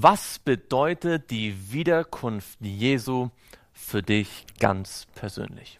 Was bedeutet die Wiederkunft Jesu für dich ganz persönlich?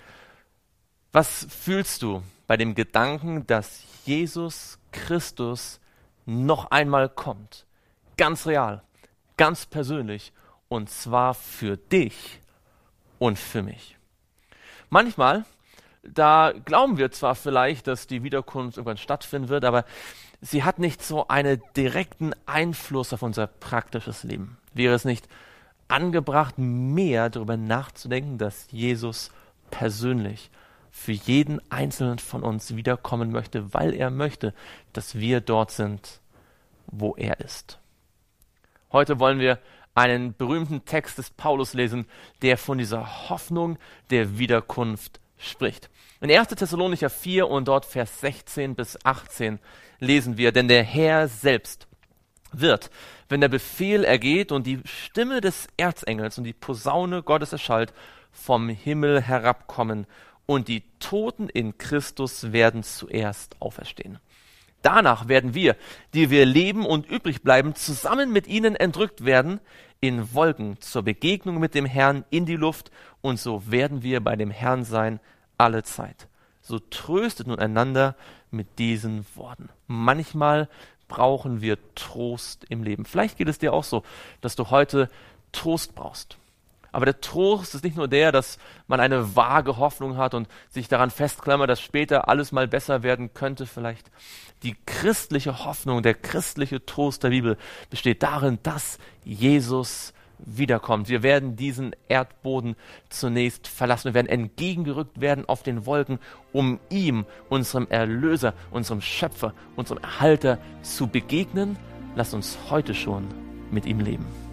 Was fühlst du bei dem Gedanken, dass Jesus Christus noch einmal kommt? Ganz real, ganz persönlich, und zwar für dich und für mich. Manchmal, da glauben wir zwar vielleicht, dass die Wiederkunft irgendwann stattfinden wird, aber sie hat nicht so einen direkten Einfluss auf unser praktisches Leben. Wäre es nicht angebracht, mehr darüber nachzudenken, dass Jesus persönlich für jeden Einzelnen von uns wiederkommen möchte, weil er möchte, dass wir dort sind, wo er ist. Heute wollen wir einen berühmten Text des Paulus lesen, der von dieser Hoffnung der Wiederkunft spricht. In 1. Thessalonicher 4 und dort Vers 16 bis 18 lesen wir: Denn der Herr selbst wird, wenn der Befehl ergeht und die Stimme des Erzengels und die Posaune Gottes erschallt, vom Himmel herabkommen, und die Toten in Christus werden zuerst auferstehen. Danach werden wir, die wir leben und übrig bleiben, zusammen mit ihnen entrückt werden in Wolken zur Begegnung mit dem Herrn in die Luft, und so werden wir bei dem Herrn sein alle Zeit. So tröstet nun einander mit diesen Worten. Manchmal brauchen wir Trost im Leben. Vielleicht geht es dir auch so, dass du heute Trost brauchst. Aber der Trost ist nicht nur der, dass man eine vage Hoffnung hat und sich daran festklammert, dass später alles mal besser werden könnte vielleicht. Die christliche Hoffnung, der christliche Trost der Bibel besteht darin, dass Jesus wiederkommt. Wir werden diesen Erdboden zunächst verlassen. Wir werden entgegengerückt werden auf den Wolken, um ihm, unserem Erlöser, unserem Schöpfer, unserem Erhalter zu begegnen. Lasst uns heute schon mit ihm leben.